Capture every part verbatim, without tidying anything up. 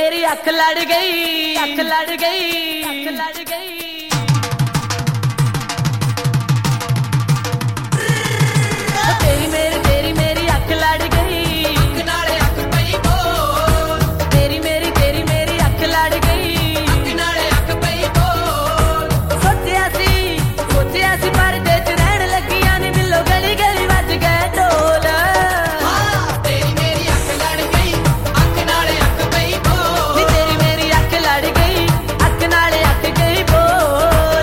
मेरी अख लड़ गई, अख लड़ गई, अख लड़ गई। तेरी मेरी तेरी मेरी अख लड़ गई, अख नाले अख पई बोल। तेरी मेरी तेरी मेरी अख लड़ गई, अख नाले अख पई बोल। सोचिया सी सोचिया सी परदे च रहन लगियां नी दिलों गली गली वज गए ढोल। तेरी मेरी अख लड़ गई, अख नाले अख पई बोल। नी तेरी मेरी अख लड़ गई, अख नाले अख गई बोल।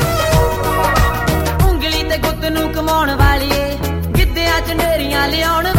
ਕਮਾਉਣ ਵਾਲੀਏ ਗਿੱਧਿਆਂ ਚ ਢੇਰੀਆਂ ਲਿਆਉਣ